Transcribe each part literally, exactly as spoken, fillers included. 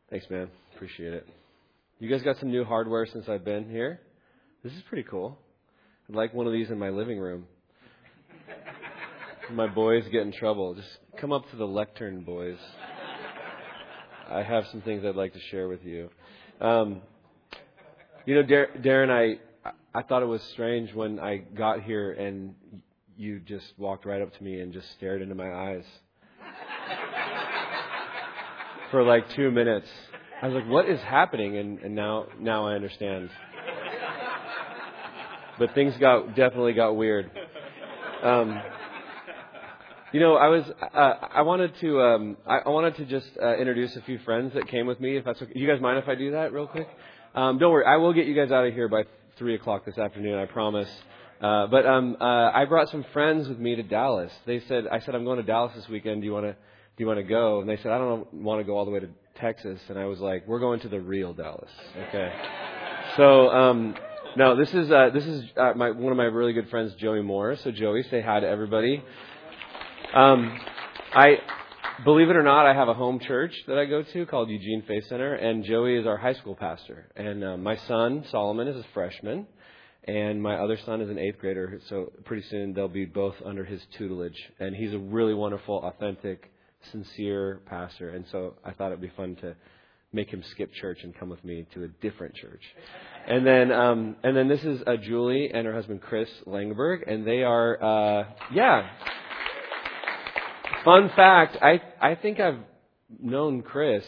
Thanks, man. Appreciate it. You guys got some new hardware since I've been here? This is pretty cool. I'd like one of these in my living room. My boys get in trouble. Just come up to the lectern, boys. I have some things I'd like to share with you. Um, you know, Dar- Darren, I I thought it was strange when I got here and you just walked right up to me and just stared into my eyes for like two minutes. I was like, what is happening? And, and now now I understand. But things got definitely got weird. Um, you know, I was uh, I wanted to um, I, I wanted to just uh, introduce a few friends that came with me. If that's okay. You guys mind if I do that real quick? Um, don't worry, I will get you guys out of here by three o'clock this afternoon. I promise. Uh, but um, uh, I brought some friends with me to Dallas. They said I said I'm going to Dallas this weekend. Do you want to do you want to go? And they said I don't want to go all the way to Texas. And I was like, we're going to the real Dallas. Okay. So. Um, No, this is uh, this is uh, my one of my really good friends, Joey Moore. So Joey, say hi to everybody. Um, I believe it or not, I have a home church that I go to called Eugene Faith Center, and Joey is our high school pastor. And uh, my son Solomon is a freshman, and my other son is an eighth grader. So pretty soon they'll be both under his tutelage. And he's a really wonderful, authentic, sincere pastor. And so I thought it'd be fun to make him skip church and come with me to a different church. And then, um, and then this is uh, Julie and her husband Chris Langberg, and they are, uh, yeah. Fun fact: I I think I've known Chris.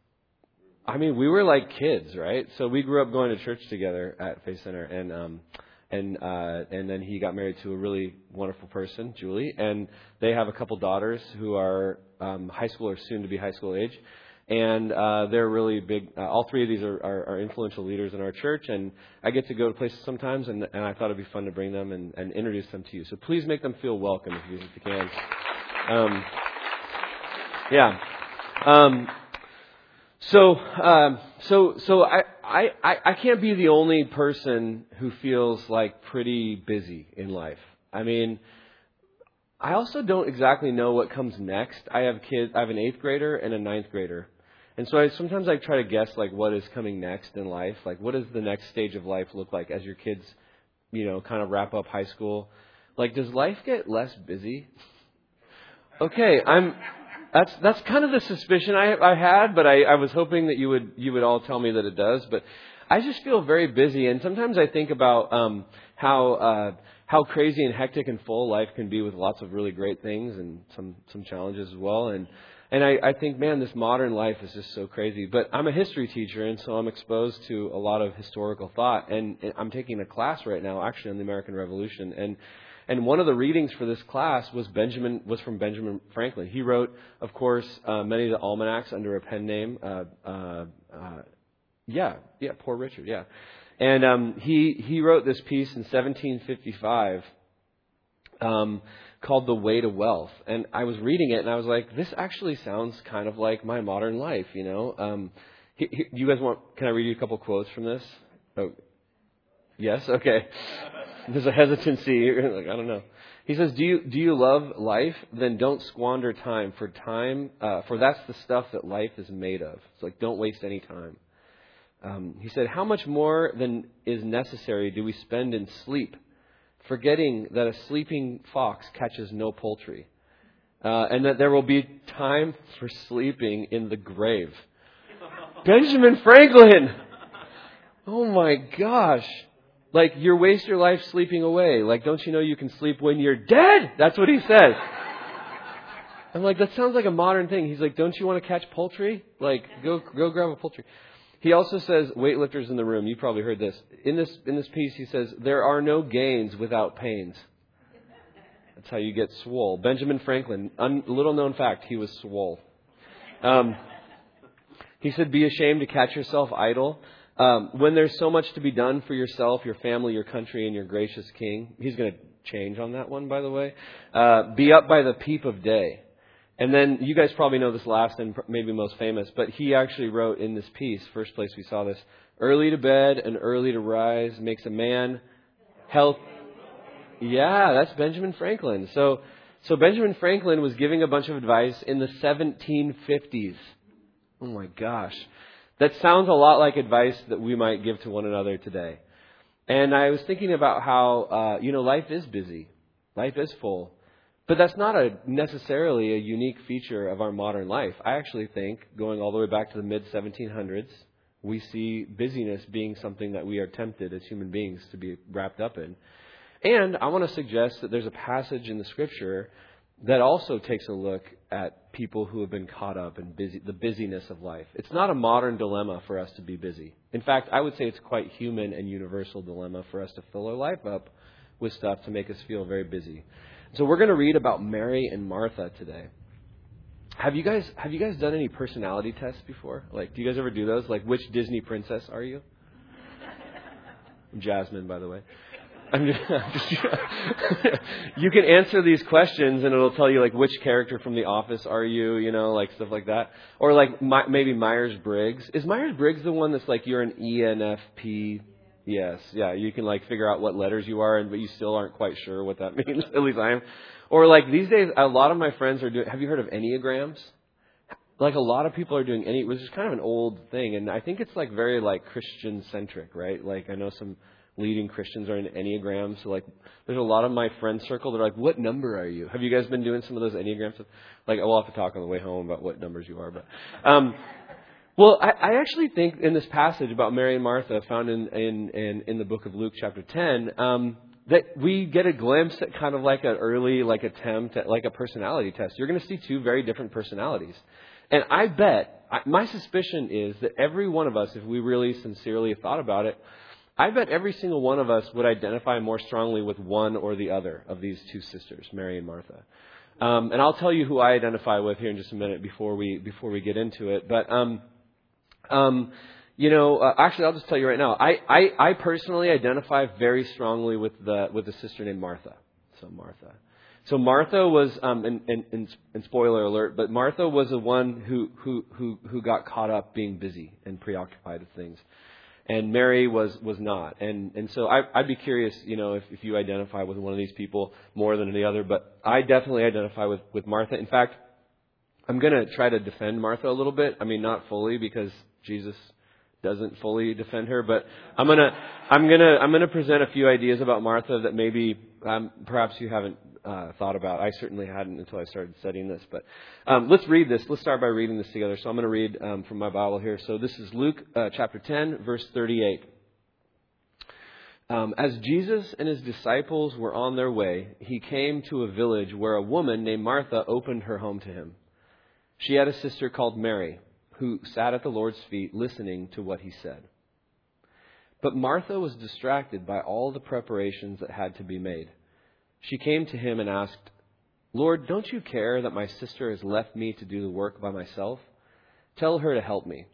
I mean, we were like kids, right? So we grew up going to church together at Faith Center, and um, and uh, and then he got married to a really wonderful person, Julie, and they have a couple daughters who are um, high school or soon to be high school age. And uh, they're really big. Uh, all three of these are, are, are influential leaders in our church. And I get to go to places sometimes, and, and I thought it'd be fun to bring them and, and introduce them to you. So please make them feel welcome if you, if you can. Um, yeah. Um, so um, so so I, I, I can't be the only person who feels like pretty busy in life. I mean, I also don't exactly know what comes next. I have kids. I have an eighth grader and a ninth grader. And so I sometimes I try to guess like what is coming next in life. Like what does the next stage of life look like as your kids, you know, kind of wrap up high school? Like, does life get less busy? Okay, I'm. That's that's kind of the suspicion I I had, but I, I was hoping that you would you would all tell me that it does. But I just feel very busy, and sometimes I think about um, how uh, how crazy and hectic and full life can be with lots of really great things and some some challenges as well. And And I, I think, man, this modern life is just so crazy. But I'm a history teacher, and so I'm exposed to a lot of historical thought. And I'm taking a class right now, actually, on the American Revolution. And and one of the readings for this class was Benjamin was from Benjamin Franklin. He wrote, of course, uh, many of the almanacs under a pen name. Uh, uh, uh, yeah, yeah, Poor Richard, yeah. And um, he he wrote this piece in seventeen fifty-five. Um, called The Way to Wealth. And I was reading it and I was like, this actually sounds kind of like my modern life, you know. Um, he, he, you guys want, can I read you a couple quotes from this? Oh, yes? Okay. There's a hesitancy. You're like, I don't know. He says, do you, do you love life? Then don't squander time for time, uh, for that's the stuff that life is made of. It's like, don't waste any time. Um, he said, how much more than is necessary do we spend in sleep, forgetting that a sleeping fox catches no poultry, uh, and that there will be time for sleeping in the grave. Benjamin Franklin! Oh my gosh. Like, you waste your life sleeping away. Like, don't you know you can sleep when you're dead? That's what he says. I'm like, that sounds like a modern thing. He's like, don't you want to catch poultry? Like, go go grab a poultry. He also says, weightlifters in the room, you probably heard this. In this in this piece, he says, there are no gains without pains. That's how you get swole. Benjamin Franklin, un, little known fact, he was swole. Um, he said, be ashamed to catch yourself idle. Um, when there's so much to be done for yourself, your family, your country, and your gracious king. He's going to change on that one, by the way. Uh, be up by the peep of day. And then you guys probably know this last and maybe most famous, but he actually wrote in this piece, first place we saw this, early to bed and early to rise makes a man health. Yeah, that's Benjamin Franklin. So, so Benjamin Franklin was giving a bunch of advice in the seventeen fifties. Oh my gosh. That sounds a lot like advice that we might give to one another today. And I was thinking about how, uh, you know, life is busy. Life is full. But that's not a necessarily a unique feature of our modern life. I actually think, going all the way back to the mid seventeen hundreds, we see busyness being something that we are tempted as human beings to be wrapped up in. And I want to suggest that there's a passage in the Scripture that also takes a look at people who have been caught up in busy, the busyness of life. It's not a modern dilemma for us to be busy. In fact, I would say it's quite human and universal dilemma for us to fill our life up with stuff to make us feel very busy. So we're going to read about Mary and Martha today. Have you guys have you guys done any personality tests before? Like, do you guys ever do those? Like, which Disney princess are you? I'm Jasmine, by the way. I'm just, I'm just, you can answer these questions and it'll tell you like which character from The Office are you, you know, like stuff like that. Or like my, maybe Myers-Briggs. Is Myers-Briggs the one that's like you're an E N F P? Yes, yeah. You can like figure out what letters you are, and but you still aren't quite sure what that means. At least I am. Or like these days, a lot of my friends are doing. Have you heard of Enneagrams? Like a lot of people are doing any, which is kind of an old thing, and I think it's like very like Christian centric, right? Like I know some leading Christians are in Enneagrams. So like there's a lot of my friend circle. They're like, "What number are you?" Have you guys been doing some of those Enneagrams? Like we'll have to talk on the way home about what numbers you are, but. Um, Well, I, I actually think in this passage about Mary and Martha found in in, in, in the book of Luke chapter ten, um, that we get a glimpse at kind of like an early like attempt at like a personality test. You're going to see two very different personalities. And I bet, my suspicion is that every one of us, if we really sincerely thought about it, I bet every single one of us would identify more strongly with one or the other of these two sisters, Mary and Martha. Um, and I'll tell you who I identify with here in just a minute before we before we get into it. But um Um, you know, uh, actually, I'll just tell you right now. I, I, I personally identify very strongly with the with a sister named Martha. So Martha. So Martha was, um, and, and, and, and spoiler alert, but Martha was the one who who who who got caught up being busy and preoccupied with things, and Mary was was not. And and so I, I'd be curious, you know, if, if you identify with one of these people more than the other. But I definitely identify with with Martha. In fact, I'm going to try to defend Martha a little bit. I mean, not fully because Jesus doesn't fully defend her, but I'm gonna, I'm gonna, I'm gonna present a few ideas about Martha that maybe, um, perhaps you haven't uh, thought about. I certainly hadn't until I started studying this. But um, let's read this. Let's start by reading this together. So I'm going to read um, from my Bible here. So this is Luke uh, chapter ten, verse thirty-eight. Um, As Jesus and his disciples were on their way, he came to a village where a woman named Martha opened her home to him. She had a sister called Mary, who sat at the Lord's feet listening to what he said. But Martha was distracted by all the preparations that had to be made. She came to him and asked, "Lord, don't you care that my sister has left me to do the work by myself? Tell her to help me."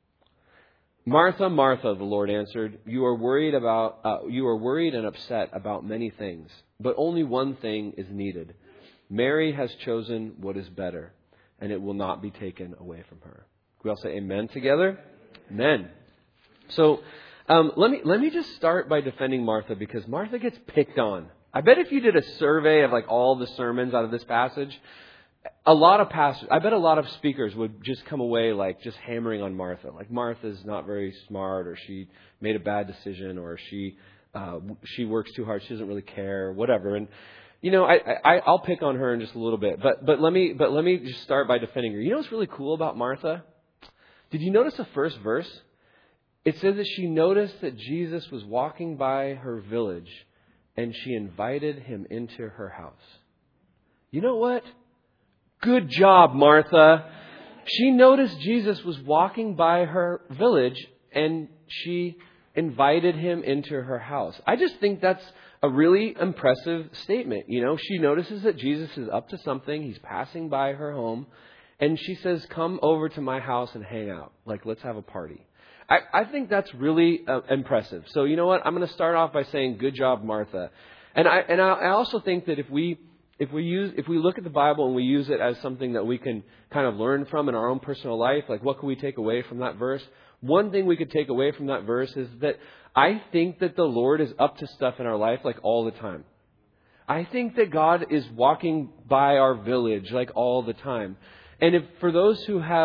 "Martha, Martha," the Lord answered, "you are worried about uh, you are worried and upset about many things, but only one thing is needed. Mary has chosen what is better, and it will not be taken away from her." We all say amen together? Amen. So um, let me let me just start by defending Martha, because Martha gets picked on. I bet if you did a survey of like all the sermons out of this passage, a lot of pastors, I bet a lot of speakers would just come away like just hammering on Martha. Like Martha's not very smart, or she made a bad decision, or she uh, she works too hard, she doesn't really care, whatever. And You know, I, I, I'll pick on her in just a little bit, but but let me but let me just start by defending her. You know what's really cool about Martha? Did you notice the first verse? It says that she noticed that Jesus was walking by her village, and she invited him into her house. You know what? Good job, Martha. She noticed Jesus was walking by her village, and she invited him into her house. I just think that's a really impressive statement. You know, she notices that Jesus is up to something. He's passing by her home. And she says, "Come over to my house and hang out. Like, let's have a party." I, I think that's really uh, impressive. So, you know what? I'm going to start off by saying, good job, Martha. And I and I also think that if we if we use if we look at the Bible and we use it as something that we can kind of learn from in our own personal life, like what can we take away from that verse? One thing we could take away from that verse is that I think that the Lord is up to stuff in our life like all the time. I think that God is walking by our village like all the time. And if for those who have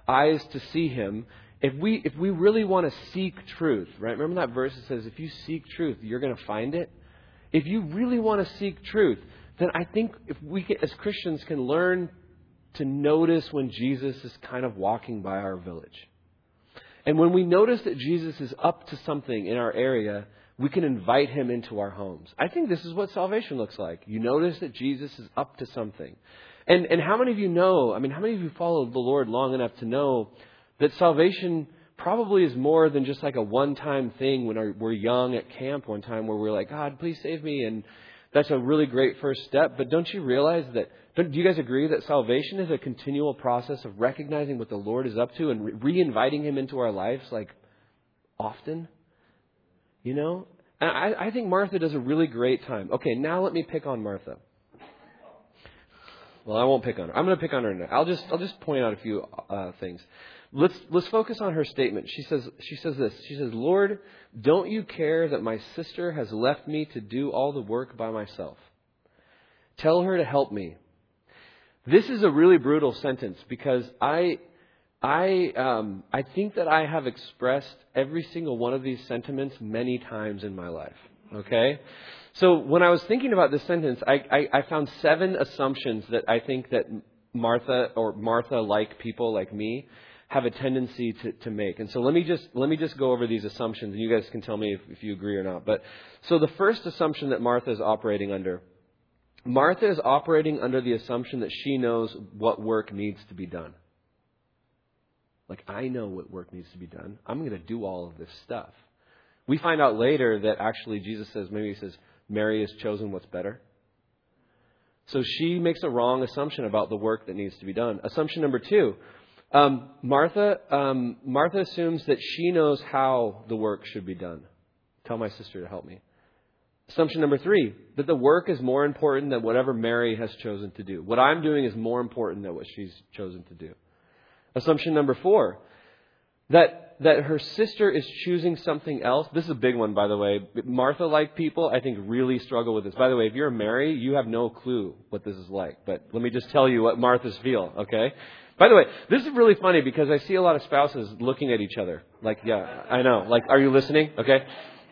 eyes to see Him, if we if we really want to seek truth, right? Remember that verse that says, if you seek truth, you're going to find it? If you really want to seek truth, then I think if we can, as Christians can learn to notice when Jesus is kind of walking by our village. And when we notice that Jesus is up to something in our area, we can invite Him into our homes. I think this is what salvation looks like. You notice that Jesus is up to something. And and how many of you know, I mean, how many of you followed the Lord long enough to know that salvation probably is more than just like a one-time thing when our, we're young at camp one time where we're like, God, please save me. And that's a really great first step. But don't you realize that, don't, do you guys agree that salvation is a continual process of recognizing what the Lord is up to and re- re-inviting Him into our lives like often? You know? And I, I think Martha does a really great time. Okay, now let me pick on Martha. Well, I won't pick on her. I'm going to pick on her now. I'll just I'll just point out a few uh, things. Let's let's focus on her statement. She says she says this. She says, "Lord, don't you care that my sister has left me to do all the work by myself? Tell her to help me." This is a really brutal sentence because I I um, I think that I have expressed every single one of these sentiments many times in my life. Okay? So when I was thinking about this sentence, I, I, I found seven assumptions that I think that Martha or Martha-like people like me have a tendency to, to make. And so let me just let me just go over these assumptions, and you guys can tell me if, if you agree or not. But so the first assumption that Martha is operating under, Martha is operating under the assumption that she knows what work needs to be done. Like, I know what work needs to be done. I'm going to do all of this stuff. We find out later that actually Jesus says, maybe He says, Mary has chosen what's better. So she makes a wrong assumption about the work that needs to be done. Assumption number two, um, Martha, um, Martha assumes that she knows how the work should be done. Tell my sister to help me. Assumption number three, that the work is more important than whatever Mary has chosen to do. What I'm doing is more important than what she's chosen to do. Assumption number four, that that her sister is choosing something else. This is a big one, by the way. Martha-like people, I think, really struggle with this. By the way, if you're Mary, you have no clue what this is like. But let me just tell you what Marthas feel, okay? By the way, this is really funny because I see a lot of spouses looking at each other. Like, yeah, I know. Like, are you listening? Okay.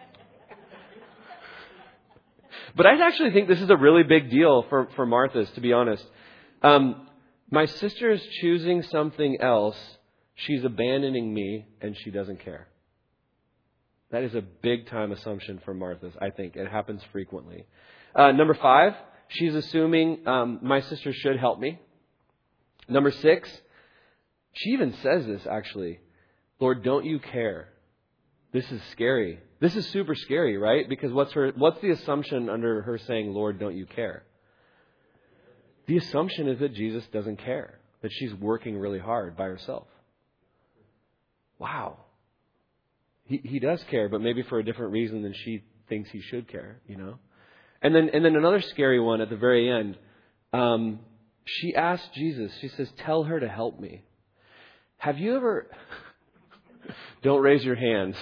But I actually think this is a really big deal for, for Marthas, to be honest. Um, my sister is choosing something else. She's abandoning me, and she doesn't care. That is a big-time assumption for Marthas, I think. It happens frequently. Uh, number five, she's assuming um, my sister should help me. Number six, she even says this, actually. Lord, don't you care? This is scary. This is super scary, right? Because what's her? What's the assumption under her saying, Lord, don't you care? The assumption is that Jesus doesn't care, that she's working really hard by herself. Wow. He he does care, but maybe for a different reason than she thinks he should care, you know? And then and then another scary one at the very end. Um, she asked Jesus, she says, tell her to help me. Have you ever... Don't raise your hands.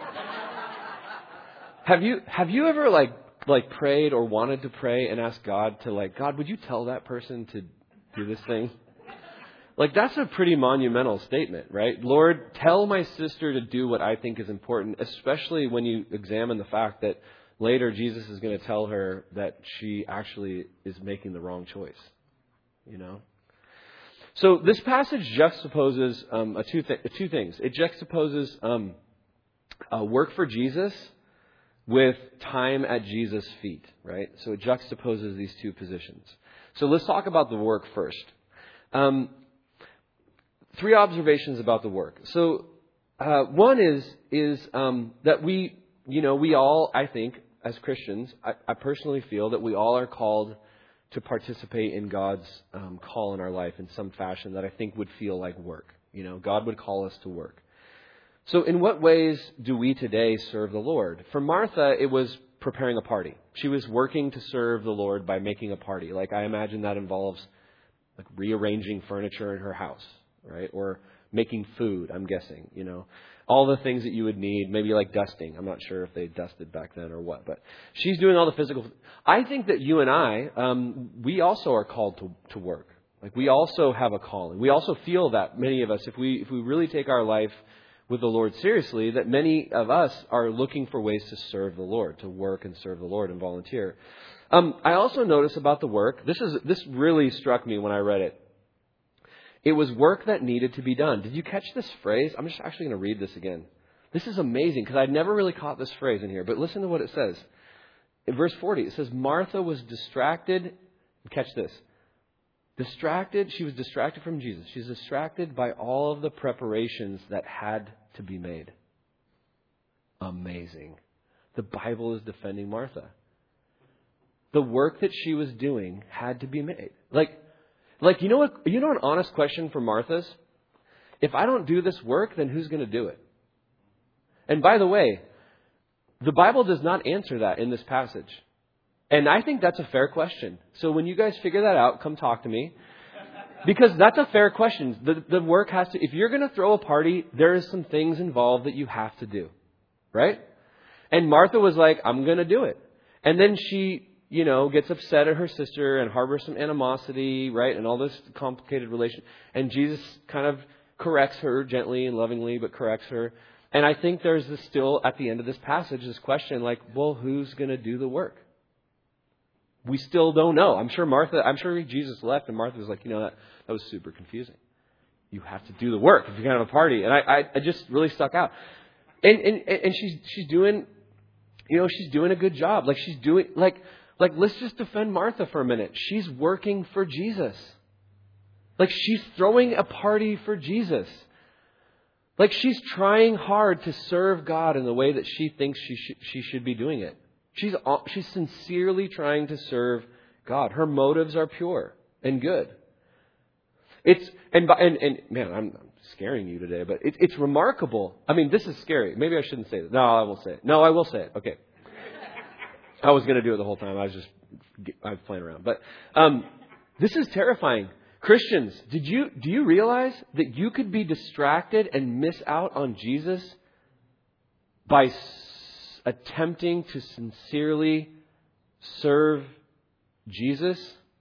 Have you have you ever like like prayed or wanted to pray and asked God to like, God, would you tell that person to do this thing? Like, that's a pretty monumental statement, right? Lord, tell my sister to do what I think is important, especially when you examine the fact that later Jesus is going to tell her that she actually is making the wrong choice, you know? So this passage juxtaposes um, a two, th- two things. It juxtaposes um, uh, work for Jesus with time at Jesus' feet, right? So it juxtaposes these two positions. So let's talk about the work first. Um, three observations about the work. So uh, one is is um, that we, you know, we all, I think, as Christians, I, I personally feel that we all are called to participate in God's um, call in our life in some fashion that I think would feel like work. You know, God would call us to work. So in what ways do we today serve the Lord? For Martha, it was preparing a party. She was working to serve the Lord by making a party. Like, I imagine that involves like rearranging furniture in her house, right? Or making food, I'm guessing, you know. All the things that you would need, maybe like dusting. I'm not sure if they dusted back then or what, but she's doing all the physical. I think that you and I, um, we also are called to, to work. Like we also have a calling. We also feel that many of us, if we if we really take our life with the Lord seriously, that many of us are looking for ways to serve the Lord, to work and serve the Lord and volunteer. Um, I also notice about the work. This is this really struck me when I read it. It was work that needed to be done. Did you catch this phrase? I'm just actually going to read this again. This is amazing because I'd never really caught this phrase in here. But listen to what it says. In verse forty, it says, Martha was distracted. Catch this. Distracted. She was distracted from Jesus. She's distracted by all of the preparations that had to be made. Amazing. The Bible is defending Martha. The work that she was doing had to be made. Like, like you know what? You know an honest question for Martha's? If I don't do this work, then who's going to do it? And by the way, the Bible does not answer that in this passage. And I think that's a fair question. So when you guys figure that out, come talk to me. Because that's a fair question. The, the work has to, if you're going to throw a party, there is some things involved that you have to do. Right? And Martha was like, I'm going to do it. And then she, you know, gets upset at her sister and harbors some animosity, right? And all this complicated relation. And Jesus kind of corrects her gently and lovingly, but corrects her. And I think there's this still, at the end of this passage, this question like, well, who's going to do the work? We still don't know. I'm sure Martha, I'm sure Jesus left and Martha was like, you know, that, that was super confusing. You have to do the work if you're going to have a party. And I, I, I just really stuck out. And, and, and she's, she's doing, you know, she's doing a good job. Like she's doing, like, like, let's just defend Martha for a minute. She's working for Jesus. Like she's throwing a party for Jesus. Like she's trying hard to serve God in the way that she thinks she should, she should be doing it. She's she's sincerely trying to serve God. Her motives are pure and good. It's and and, and man, I'm, I'm scaring you today, but it, it's remarkable. I mean, this is scary. Maybe I shouldn't say it. No, I won't say it. No, I will say it. Okay. I was going to do it the whole time. I was just I was playing around, but um, this is terrifying. Christians, did you do you realize that you could be distracted and miss out on Jesus by s- attempting to sincerely serve Jesus?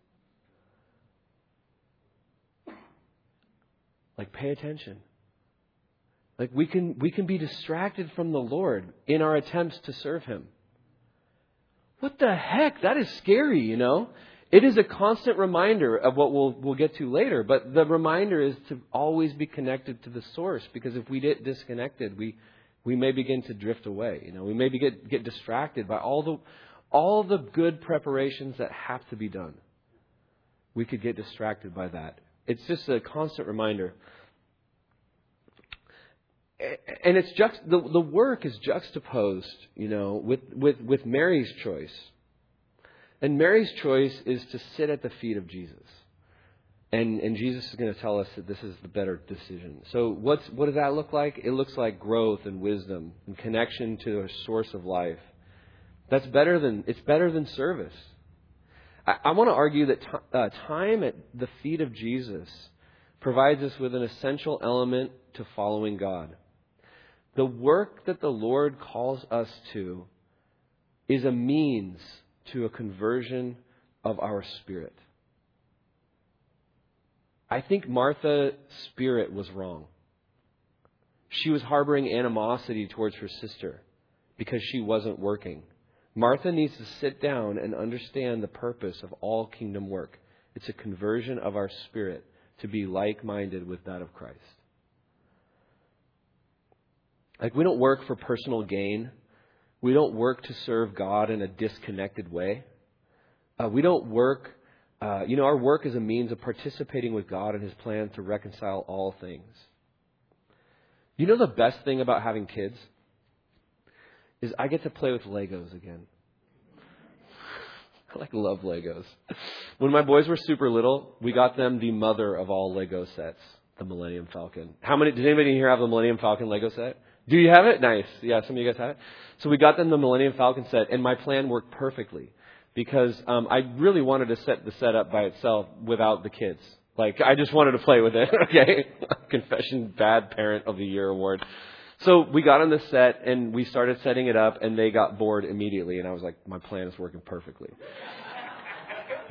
Like, pay attention. Like we can we can be distracted from the Lord in our attempts to serve Him. What the heck? That is scary, you know? It is a constant reminder of what we'll we'll get to later, but the reminder is to always be connected to the source, because if we get disconnected, we we may begin to drift away. You know, we may get get distracted by all the all the good preparations that have to be done. We could get distracted by that. It's just a constant reminder. And it's juxt- the the work is juxtaposed, you know, with, with, with Mary's choice. And Mary's choice is to sit at the feet of Jesus. And and Jesus is going to tell us that this is the better decision. So what's what does that look like? It looks like growth and wisdom and connection to a source of life. That's better than it's better than service. I, I want to argue that t- uh, time at the feet of Jesus provides us with an essential element to following God. The work that the Lord calls us to is a means to a conversion of our spirit. I think Martha's spirit was wrong. She was harboring animosity towards her sister because she wasn't working. Martha needs to sit down and understand the purpose of all kingdom work. It's a conversion of our spirit to be like-minded with that of Christ. Like, we don't work for personal gain. We don't work to serve God in a disconnected way. Uh, we don't work, uh, you know, our work is a means of participating with God in His plan to reconcile all things. You know the best thing about having kids is I get to play with Legos again. I like love Legos. When my boys were super little, we got them the mother of all Lego sets, the Millennium Falcon. How many? Does anybody here have the Millennium Falcon Lego set? Do you have it? Nice. Yeah, some of you guys have it. So we got them the Millennium Falcon set, and my plan worked perfectly because um, I really wanted to set the set up by itself without the kids. Like, I just wanted to play with it. Okay, confession, bad parent of the year award. So we got on the set and we started setting it up, and they got bored immediately. And I was like, my plan is working perfectly.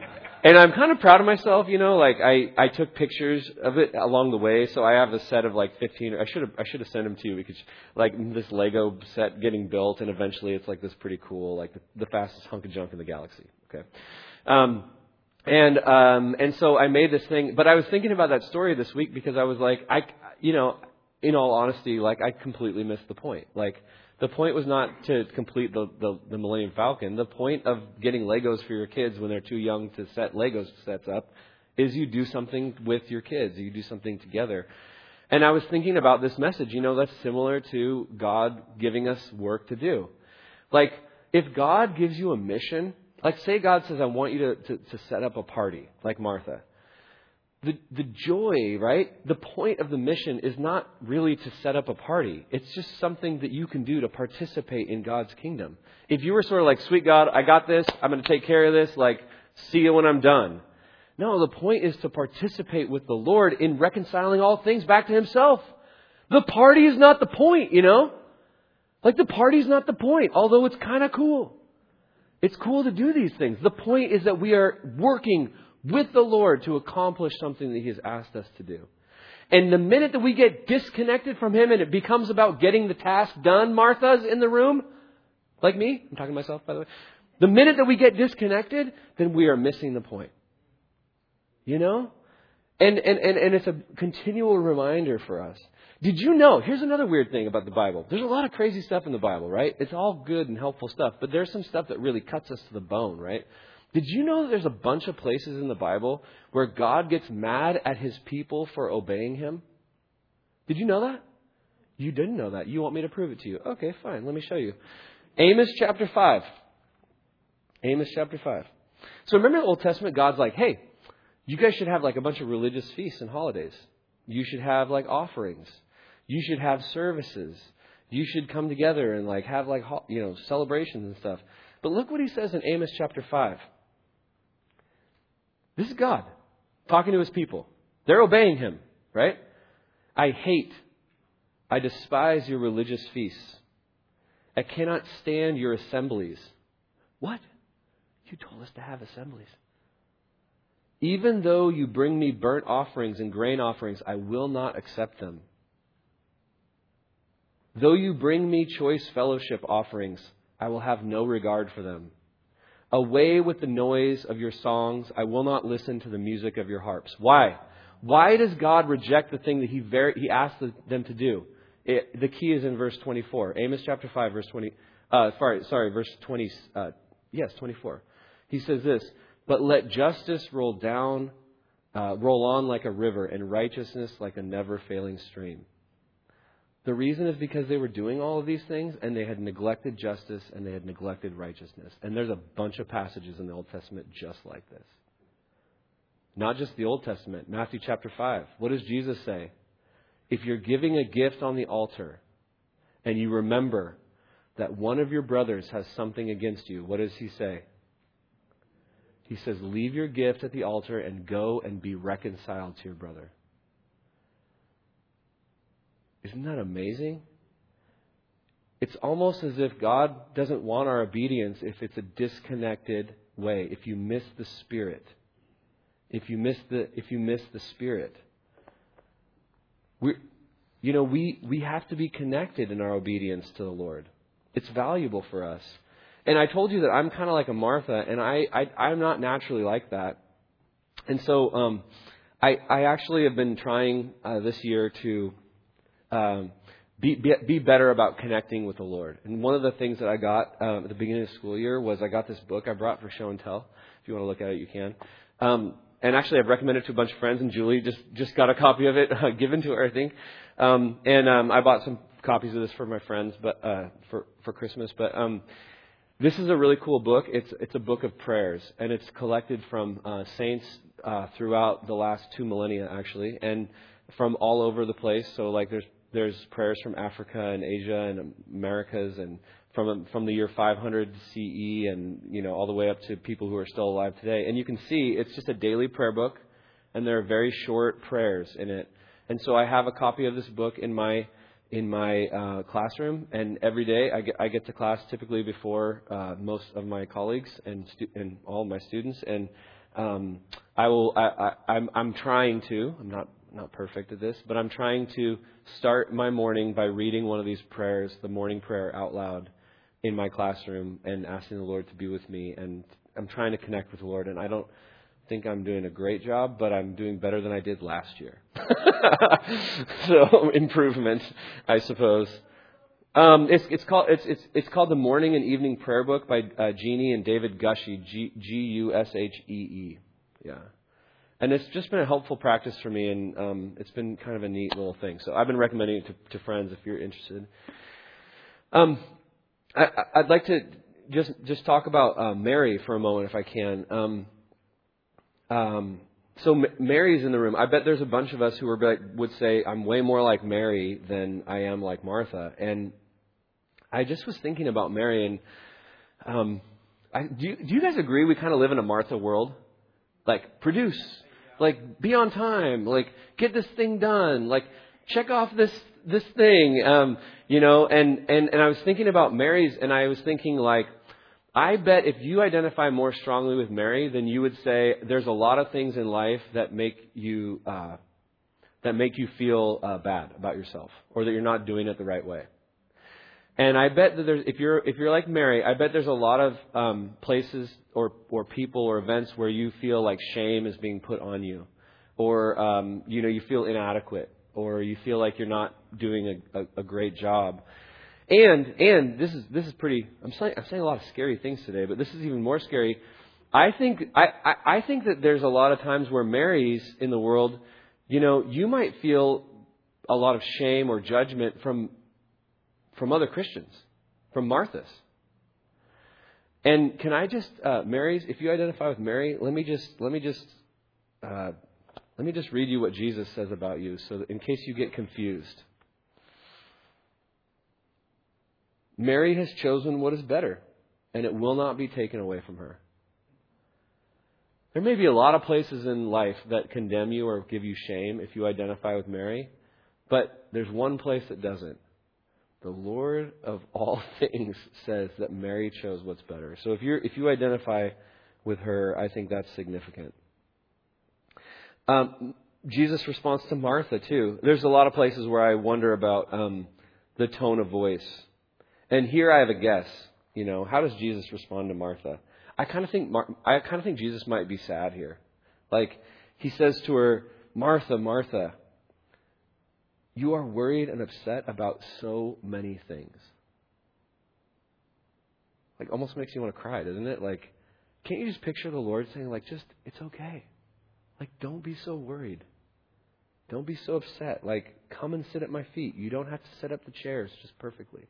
And I'm kind of proud of myself, you know, like I, I took pictures of it along the way. So I have a set of like fifteen, I should have, I should have sent them to you because like this Lego set getting built and eventually it's like this pretty cool, like the, the fastest hunk of junk in the galaxy. Okay. Um, and, um, and so I made this thing, but I was thinking about that story this week because I was like, I, you know, in all honesty, like I completely missed the point. Like, the point was not to complete the, the, the Millennium Falcon. The point of getting Legos for your kids when they're too young to set Legos sets up is you do something with your kids. You do something together. And I was thinking about this message. You know, that's similar to God giving us work to do. Like, if God gives you a mission, like say God says, I want you to, to, to set up a party, like Martha. The, the joy, right? The point of the mission is not really to set up a party. It's just something that you can do to participate in God's kingdom. If you were sort of like, sweet God, I got this. I'm going to take care of this. Like, see you when I'm done. No, the point is to participate with the Lord in reconciling all things back to Himself. The party is not the point, you know? Like the party's not the point, although it's kind of cool. It's cool to do these things. The point is that we are working with the Lord to accomplish something that He has asked us to do. And the minute that we get disconnected from Him and it becomes about getting the task done, Martha's in the room, like me, I'm talking to myself, by the way. The minute that we get disconnected, then we are missing the point. You know? And, and, and, and it's a continual reminder for us. Did you know? Here's another weird thing about the Bible. There's a lot of crazy stuff in the Bible, right? It's all good and helpful stuff, but there's some stuff that really cuts us to the bone, right? Did you know that there's a bunch of places in the Bible where God gets mad at His people for obeying Him? Did you know that? You didn't know that. You want me to prove it to you? Okay, fine. Let me show you. Amos chapter five. Amos chapter five. So remember the Old Testament, God's like, hey, you guys should have like a bunch of religious feasts and holidays. You should have like offerings. You should have services. You should come together and like have like, you know, celebrations and stuff. But look what He says in Amos chapter five. This is God talking to His people. They're obeying Him, right? I hate, I despise your religious feasts. I cannot stand your assemblies. What? You told us to have assemblies. Even though you bring me burnt offerings and grain offerings, I will not accept them. Though you bring me choice fellowship offerings, I will have no regard for them. Away with the noise of your songs. I will not listen to the music of your harps. Why? Why does God reject the thing that He very, He asked them to do? It, the key is in verse twenty-four. Amos chapter five, verse twenty. Uh, sorry, sorry, verse twenty. Uh, yes, twenty-four. He says this: "But let justice roll down, uh, roll on like a river, and righteousness like a never-failing stream." The reason is because they were doing all of these things and they had neglected justice and they had neglected righteousness. And there's a bunch of passages in the Old Testament just like this. Not just the Old Testament. Matthew chapter five. What does Jesus say? If you're giving a gift on the altar and you remember that one of your brothers has something against you, what does He say? He says, leave your gift at the altar and go and be reconciled to your brother. Isn't that amazing? It's almost as if God doesn't want our obedience if it's a disconnected way. If you miss the Spirit, if you miss the if you miss the Spirit, we, you know, we we have to be connected in our obedience to the Lord. It's valuable for us. And I told you that I'm kind of like a Martha, and I, I I'm not naturally like that. And so um, I I actually have been trying uh, this year to. Um, be, be be better about connecting with the Lord. And one of the things that I got um, at the beginning of the school year was I got this book I brought for show and tell. If you want to look at it, you can. Um, and actually, I've recommended it to a bunch of friends, and Julie just, just got a copy of it uh, given to her, I think. Um, and um, I bought some copies of this for my friends, but uh, for for Christmas. But um, this is a really cool book. It's it's a book of prayers, and it's collected from uh, saints uh, throughout the last two millennia, actually, and from all over the place. So, like, there's There's prayers from Africa and Asia and Americas and from from the year five hundred C E and, you know, all the way up to people who are still alive today. And you can see it's just a daily prayer book, and there are very short prayers in it. And so I have a copy of this book in my in my uh, classroom, and every day I get I get to class typically before uh, most of my colleagues and stu- and all my students, and um, I will. I, I, I'm I'm trying to. I'm not not perfect at this, but I'm trying to start my morning by reading one of these prayers, the morning prayer, out loud in my classroom and asking the Lord to be with me. And I'm trying to connect with the Lord. And I don't think I'm doing a great job, but I'm doing better than I did last year. So improvement, I suppose. Um, it's it's called it's it's it's called the Morning and Evening Prayer Book by uh, Jeannie and David Gushee, G G U S H E E. Yeah, and it's just been a helpful practice for me, and um, it's been kind of a neat little thing. So I've been recommending it to, to friends if you're interested. Um, I, I'd like to just just talk about uh, Mary for a moment, if I can. Um, um, so M- Mary's in the room. I bet there's a bunch of us who are like, would say I'm way more like Mary than I am like Martha, and I just was thinking about Mary, and um, I, do, you, do you guys agree we kind of live in a Martha world? Like, produce, like, be on time, like, get this thing done, like, check off this this thing, um, you know, and, and, and I was thinking about Mary's, and I was thinking, like, I bet if you identify more strongly with Mary, then you would say there's a lot of things in life that make you uh, that make you feel uh, bad about yourself, or that you're not doing it the right way. And I bet that there's, if you're if you're like Mary, I bet there's a lot of um, places or or people or events where you feel like shame is being put on you, or um, you know you feel inadequate, or you feel like you're not doing a, a, a great job. And and this is this is pretty. I'm saying I'm saying a lot of scary things today, but this is even more scary. I think I, I, I think that there's a lot of times where Marys in the world, you know, you might feel a lot of shame or judgment from. From other Christians, from Marthas. And can I just, uh, Mary's, if you identify with Mary, let me just, let me just, uh, let me just read you what Jesus says about you, so that in case you get confused. Mary has chosen what is better, and it will not be taken away from her. There may be a lot of places in life that condemn you or give you shame if you identify with Mary, but there's one place that doesn't. The Lord of all things says that Mary chose what's better. So if you if you identify with her, I think that's significant. Um, Jesus' response to Martha too. There's a lot of places where I wonder about um, the tone of voice. And here I have a guess. You know, how does Jesus respond to Martha? I kind of think Mar- I kind of think Jesus might be sad here. Like he says to her, "Martha, Martha, you are worried and upset about so many things." Like, almost makes you want to cry, doesn't it? Like, can't you just picture the Lord saying, like, just, it's okay. Like, don't be so worried. Don't be so upset. Like, come and sit at my feet. You don't have to set up the chairs just perfectly.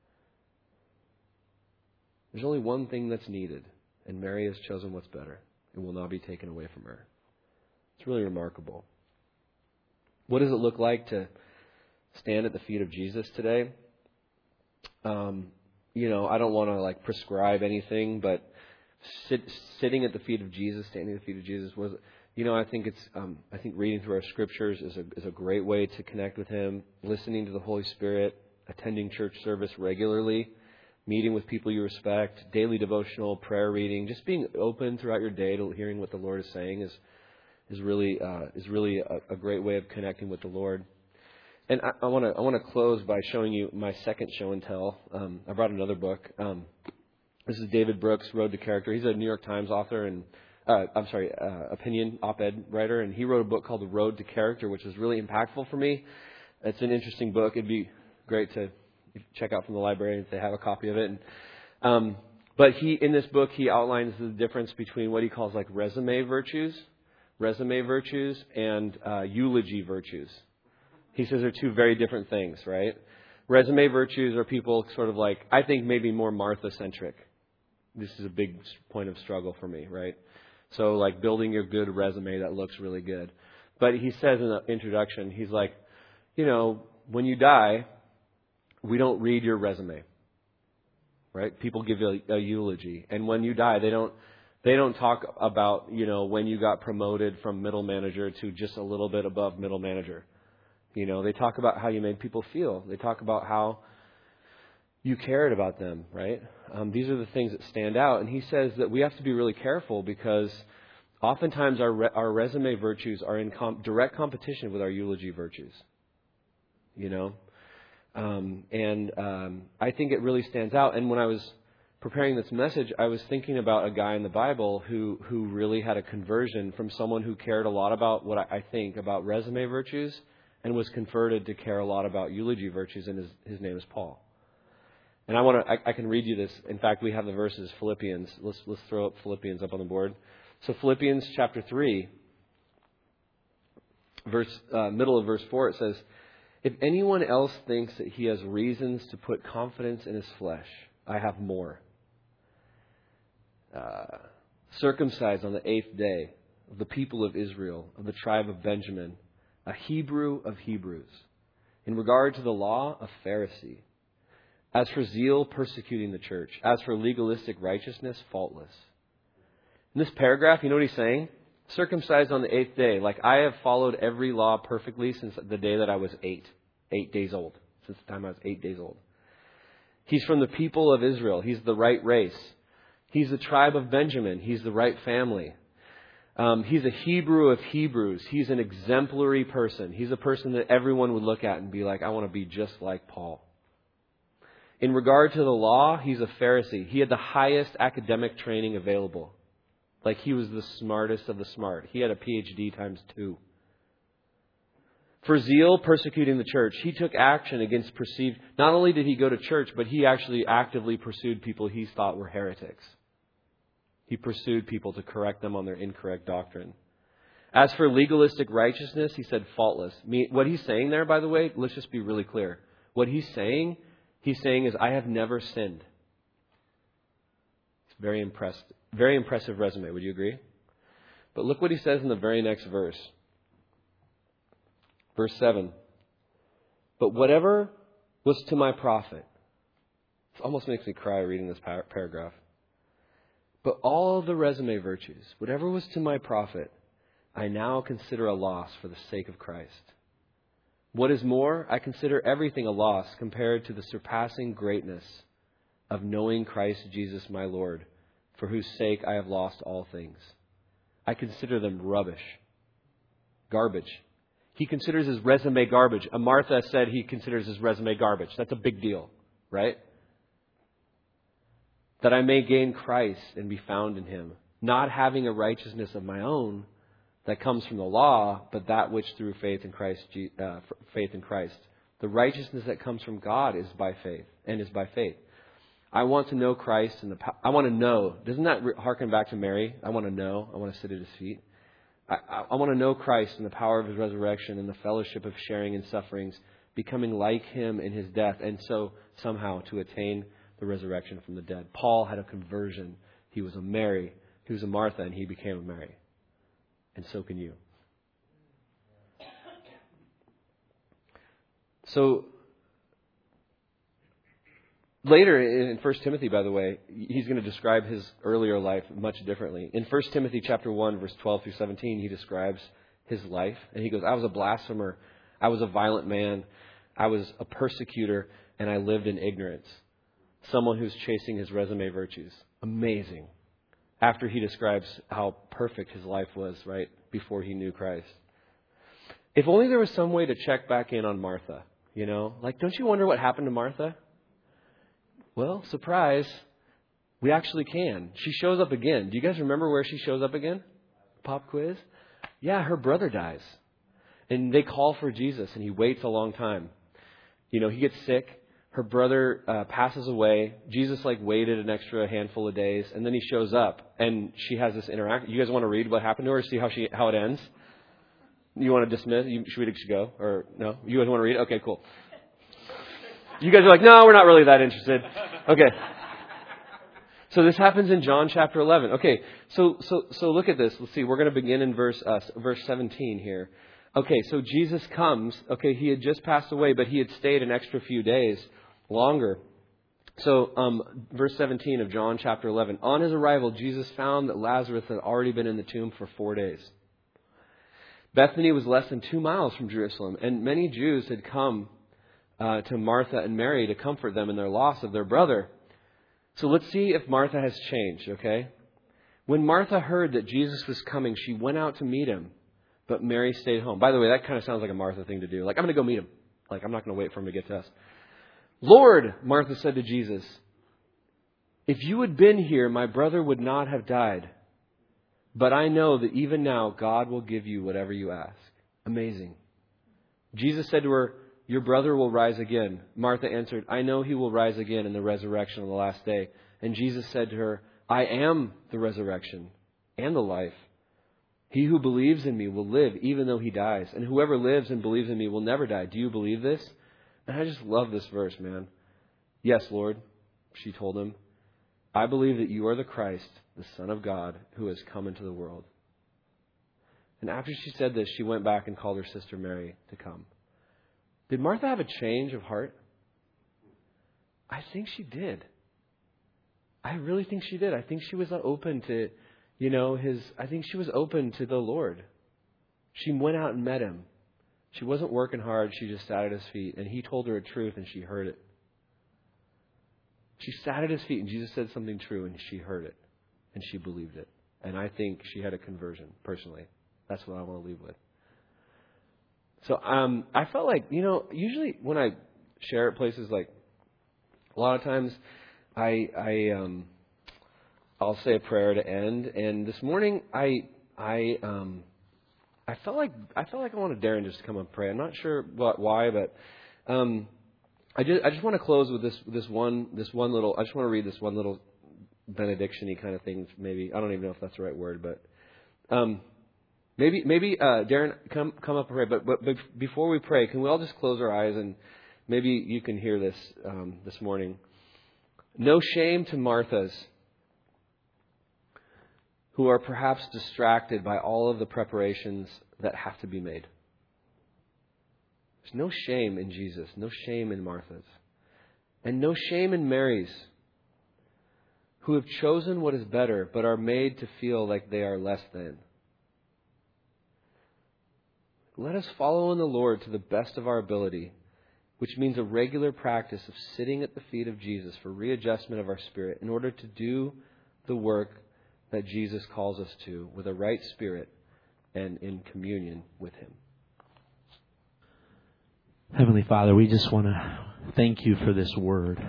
There's only one thing that's needed, and Mary has chosen what's better. It will not be taken away from her. It's really remarkable. What does it look like to stand at the feet of Jesus today? Um, you know, I don't want to like prescribe anything, but sit, sitting at the feet of Jesus, standing at the feet of Jesus was, you know, I think it's, um, I think reading through our scriptures is a is a great way to connect with Him. Listening to the Holy Spirit, attending church service regularly, meeting with people you respect, daily devotional, prayer reading, just being open throughout your day to hearing what the Lord is saying is is really uh, is really a, a great way of connecting with the Lord. And I want to I want to close by showing you my second show and tell. Um, I brought another book. Um, this is David Brooks, Road to Character. He's a New York Times author and uh, I'm sorry, uh, opinion op-ed writer, and he wrote a book called The Road to Character, which was really impactful for me. It's an interesting book. It'd be great to check out from the library if they have a copy of it. And, um, but he in this book he outlines the difference between what he calls like resume virtues, resume virtues, and uh, eulogy virtues. He says they're two very different things, right? Resume virtues are people sort of like, I think maybe more Martha-centric. This is a big point of struggle for me, right? So like building your good resume that looks really good. But he says in the introduction, he's like, you know, when you die, we don't read your resume, right? People give you a, a eulogy. And when you die, they don't they don't talk about, you know, when you got promoted from middle manager to just a little bit above middle manager. You know, they talk about how you made people feel. They talk about how you cared about them, right? Um, these are the things that stand out. And he says that we have to be really careful because Oftentimes our re- our resume virtues are in com- direct competition with our eulogy virtues. You know? Um, and um, I think it really stands out. And when I was preparing this message, I was thinking about a guy in the Bible who, who really had a conversion from someone who cared a lot about what I think about resume virtues and was converted to care a lot about eulogy virtues, and his, his name is Paul. And I want to, I, I can read you this. In fact, we have the verses, Philippians. Let's, let's throw up Philippians up on the board. So Philippians chapter three, verse, uh, middle of verse four, it says, "If anyone else thinks that he has reasons to put confidence in his flesh, I have more. Uh, circumcised on the eighth day, of the people of Israel, of the tribe of Benjamin, a Hebrew of Hebrews. In regard to the law, a Pharisee. As for zeal, persecuting the church. As for legalistic righteousness, faultless." In this paragraph, you know what he's saying? Circumcised on the eighth day. Like, I have followed every law perfectly since the day that I was eight. Eight days old. Since the time I was eight days old. He's from the people of Israel. He's the right race. He's the tribe of Benjamin. He's the right family. Um, he's a Hebrew of Hebrews. He's an exemplary person. He's a person that everyone would look at and be like, I want to be just like Paul. In regard to the law, he's a Pharisee. He had the highest academic training available. Like, he was the smartest of the smart. He had a P H D times two. For zeal, persecuting the church. He took action against perceived... Not only did he go to church, but he actually actively pursued people he thought were heretics. He pursued people to correct them on their incorrect doctrine. As for legalistic righteousness, he said faultless. What he's saying there, by the way, let's just be really clear. What he's saying, he's saying is, I have never sinned. It's very impressed. Very impressive resume, would you agree? But look what he says in the very next verse. Verse seven. "But whatever was to my profit." It almost makes me cry reading this par- paragraph. "But all the resume virtues, whatever was to my profit, I now consider a loss for the sake of Christ. What is more, I consider everything a loss compared to the surpassing greatness of knowing Christ Jesus my Lord, for whose sake I have lost all things. I consider them rubbish." Garbage. He considers his resume garbage. A Martha said he considers his resume garbage. That's a big deal, right? "That I may gain Christ and be found in Him, not having a righteousness of my own that comes from the law, but that which through faith in Christ, uh, faith in Christ. The righteousness that comes from God is by faith, and is by faith. I want to know Christ and the po- I want to know. Doesn't that harken back to Mary? I want to know. I want to sit at His feet. I, I, I want to know Christ and the power of His resurrection and the fellowship of sharing in sufferings, becoming like Him in His death, and so somehow to attain the resurrection from the dead." Paul had a conversion. He was a Mary. He was a Martha, and he became a Mary. And so can you. So, later in First Timothy, by the way, he's going to describe his earlier life much differently. In First Timothy chapter one, verse twelve through seventeen, he describes his life. And he goes, "I was a blasphemer. I was a violent man. I was a persecutor, and I lived in ignorance." Someone who's chasing his resume virtues. Amazing. After he describes how perfect his life was, right, before he knew Christ. If only there was some way to check back in on Martha, you know? Like, don't you wonder what happened to Martha? Well, surprise, we actually can. She shows up again. Do you guys remember where she shows up again? Pop quiz? Yeah, her brother dies. And they call for Jesus, and he waits a long time. You know, he gets sick. Her brother uh, passes away. Jesus, like, waited an extra handful of days, and then he shows up, and she has this interaction. You guys want to read what happened to her, see how she how it ends? You want to dismiss? You, should we go? Or no? You guys want to read? Okay, cool. You guys are like, no, we're not really that interested. Okay. So this happens in John chapter eleven. Okay, so so so look at this. Let's see. We're going to begin in verse uh, verse seventeen here. Okay, so Jesus comes. Okay, he had just passed away, but he had stayed an extra few days longer. So um, verse seventeen of John chapter eleven. On his arrival, Jesus found that Lazarus had already been in the tomb for four days. Bethany was less than two miles from Jerusalem, and many Jews had come uh, to Martha and Mary to comfort them in their loss of their brother. So let's see if Martha has changed, okay? When Martha heard that Jesus was coming, she went out to meet him, but Mary stayed home. By the way, that kind of sounds like a Martha thing to do. Like, I'm going to go meet him. Like, I'm not going to wait for him to get to us. Lord, Martha said to Jesus, if you had been here, my brother would not have died. But I know that even now, God will give you whatever you ask. Amazing. Jesus said to her, your brother will rise again. Martha answered, I know he will rise again in the resurrection on the last day. And Jesus said to her, I am the resurrection and the life. He who believes in me will live even though he dies. And whoever lives and believes in me will never die. Do you believe this? And I just love this verse, man. Yes, Lord, she told him. I believe that you are the Christ, the Son of God, who has come into the world. And after she said this, she went back and called her sister Mary to come. Did Martha have a change of heart? I think she did. I really think she did. I think she was open to, you know, his, I think she was open to the Lord. She went out and met him. She wasn't working hard. She just sat at his feet. And he told her a truth and she heard it. She sat at his feet and Jesus said something true and she heard it. And she believed it. And I think she had a conversion, personally. That's what I want to leave with. So um, I felt like, you know, usually when I share at places, like a lot of times I, I um, I'll say a prayer to end. And this morning I I um, I felt like I felt like I wanted Darren just to come and pray. I'm not sure what why, but um, I just I just want to close with this this one this one little. I just want to read this one little benediction-y kind of thing. Maybe I don't even know if that's the right word, but. Um, Maybe, maybe uh, Darren, come come up and pray. But, but but before we pray, can we all just close our eyes and maybe you can hear this um, this morning. No shame to Marthas who are perhaps distracted by all of the preparations that have to be made. There's no shame in Jesus, no shame in Marthas, and no shame in Marys who have chosen what is better but are made to feel like they are less than. Let us follow in the Lord to the best of our ability, which means a regular practice of sitting at the feet of Jesus for readjustment of our spirit in order to do the work that Jesus calls us to with a right spirit and in communion with Him. Heavenly Father, we just want to thank you for this word.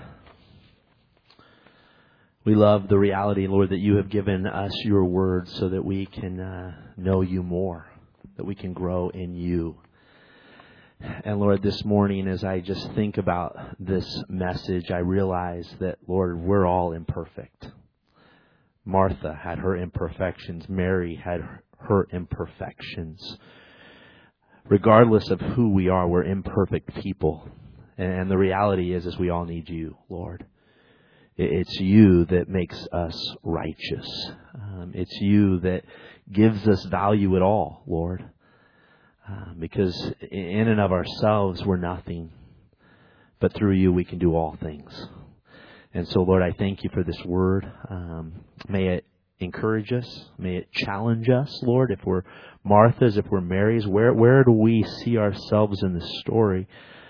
We love the reality, Lord, that you have given us your word so that we can uh, know you more, that we can grow in you. And Lord, this morning, as I just think about this message, I realize that, Lord, we're all imperfect. Martha had her imperfections. Mary had her imperfections. Regardless of who we are, we're imperfect people. And the reality is, is we all need you, Lord. It's you that makes us righteous. Um, it's you that gives us value at all, Lord. Uh, because in and of ourselves, we're nothing. But through you, we can do all things. And so, Lord, I thank you for this word. Um, may it encourage us. May it challenge us, Lord. If we're Marthas, if we're Marys, where, where do we see ourselves in this story?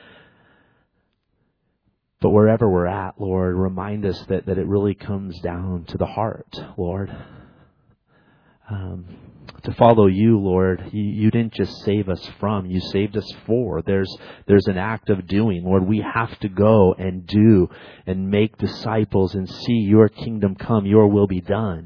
But wherever we're at, Lord, remind us that, that it really comes down to the heart, Lord. Um, to follow you, Lord, you, you didn't just save us from, you saved us for. There's there's an act of doing. Lord, we have to go and do and make disciples and see your kingdom come, your will be done.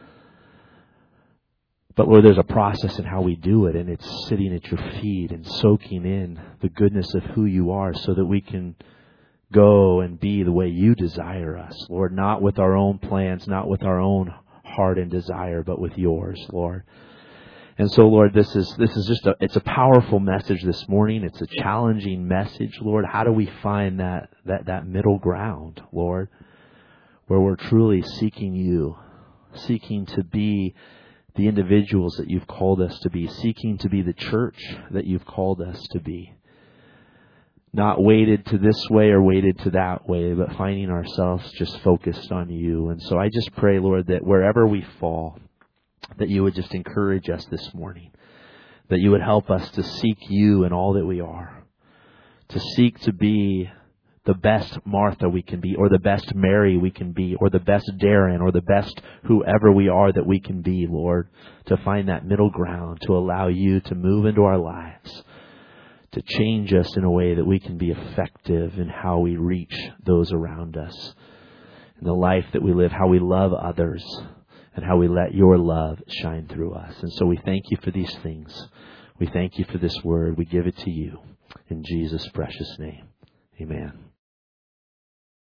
But Lord, there's a process in how we do it, and it's sitting at your feet and soaking in the goodness of who you are so that we can go and be the way you desire us, Lord, not with our own plans, not with our own heart and desire, but with yours, Lord. And so, Lord, this is this is just a it's a powerful message this morning. It's a challenging message, Lord. How do we find that that that middle ground, Lord, where we're truly seeking you, seeking to be the individuals that you've called us to be, seeking to be the church that you've called us to be? Not weighted to this way or weighted to that way, but finding ourselves just focused on you. And so I just pray, Lord, that wherever we fall, that you would just encourage us this morning, that you would help us to seek you in all that we are, to seek to be the best Martha we can be, or the best Mary we can be, or the best Darren, or the best whoever we are that we can be, Lord, to find that middle ground, to allow you to move into our lives, to change us in a way that we can be effective in how we reach those around us, in the life that we live, how we love others, and how we let your love shine through us. And so we thank you for these things. We thank you for this word. We give it to you in Jesus' precious name. Amen.